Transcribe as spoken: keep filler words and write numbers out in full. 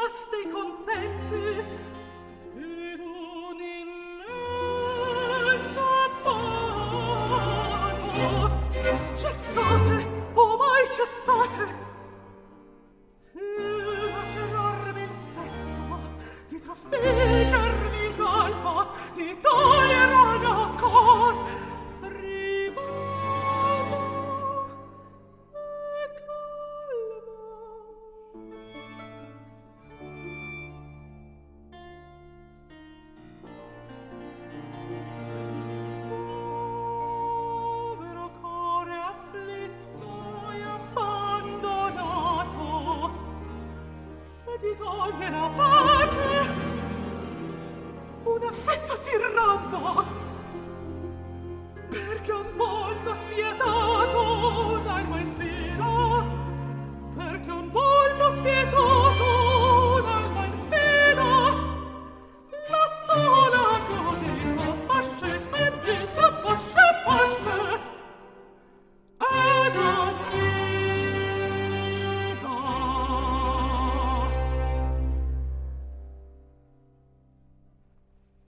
stei contenti ed un'immensa mano. Cessate, oh mai cessate, di lacerarmi il petto, di trafiggermi l'alma, di togliere ogni cor. Riposo e calma. Povero core afflitto e abbandonato, se ti toglie la